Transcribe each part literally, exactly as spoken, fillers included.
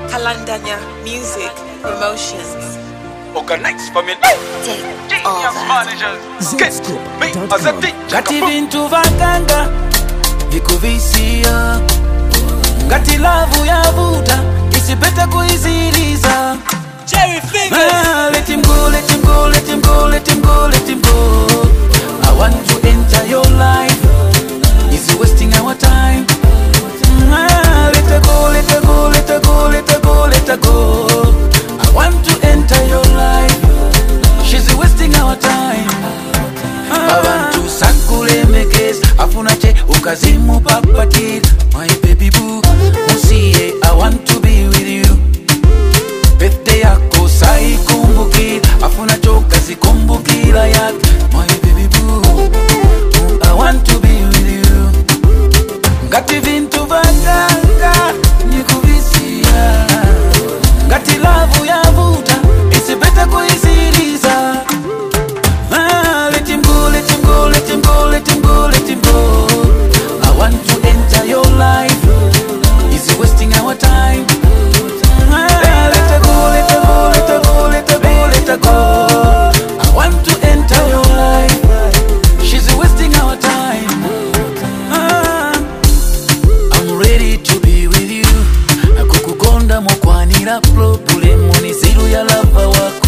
Kalandanya Music Promotions. Organize for me. Take all Genius that. managers. Get me as a D J. Gati vintu vakanga vikuvisia, gati lavu ya vuta isipete kuiziliza. Jerry Fingers. Ah, let him go, let him go, let him go, let him go, let him go. I want to enter your life. Is he wasting our time? Ah, let her go, let her go, let her go, let her go, let her go. I want to enter your life. She's wasting our time. Abantu sakule mekes afuna che ukazimu papati. My baby boo, usiye I want to be with you. Birthday yako sai kumbuki, afuna choka zikumbukila yak. My baby boo, I want to be with you. Ngati vintu vanganga nikuvisia, ngati lavu ya vuta isipete kuiziliza. Ah, let him go, let him go, let him go, let him go, let him go. I want to enter your life. Is he wasting our time? Ah, let her go, let her go, let her go, let her go, let her go. I want to enter your life. She's wasting our time. Ah, I'm ready to be with you. Kukukonda mokwanira pro pule moni ziru ya lava wako.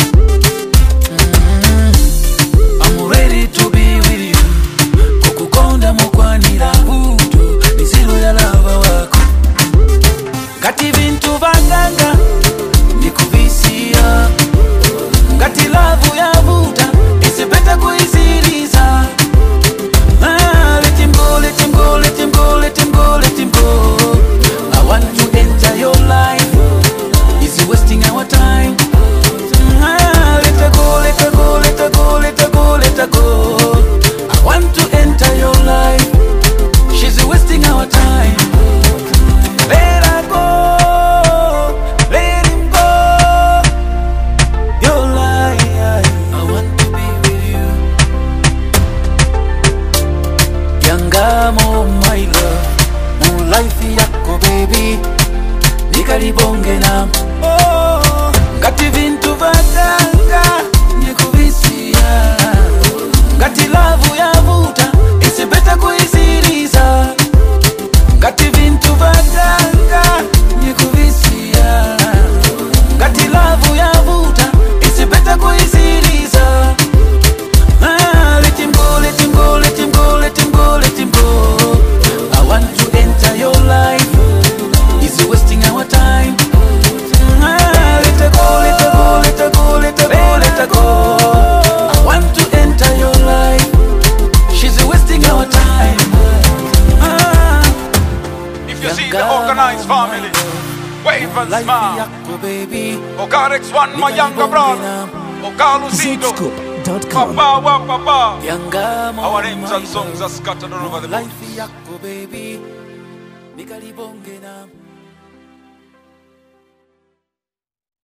I'm ready to be with you. Kukukonda mokwanira buto niziru ya lava wako. Gati vintu vanganga nikuvisia, gati lavu ya vuta isipete kuiziliza. Ah, let him go, let him go, let him go, let him go, let him go. I want to enter your life. Is he wasting our time? Ah, let her go, let her go, let her go, let her go, let her go. I want to enter your life. She's wasting our time. Let her go, let him go. Your life, I want to be with you. Yangamo, my love, mo life yako baby, nikalibonge na. Oh, ngati vintu vakanga nikuvisia, ngati lavu ya vuta isipete kuiziliza. Ngati vintu vakanga nikuvisia, ngati lavu ya vuta isipete kuiziliza. Ah, let him go, let him go, let him go, let him go, let him go. I want to enter your life. Is he wasting our time? Ah, let her go, let her go, let her go, let her go, let her go. I want to enter your life. She's wasting our time. Ah, If you see the organized family, wave and life smile. yako baby. Ogar X one, my younger brother. Ogar Lucido. Zscoop dot com. Papa, wa papa. Yangamo, Our names and my songs love. are scattered all over the Life place. yako baby, nikalibonge na.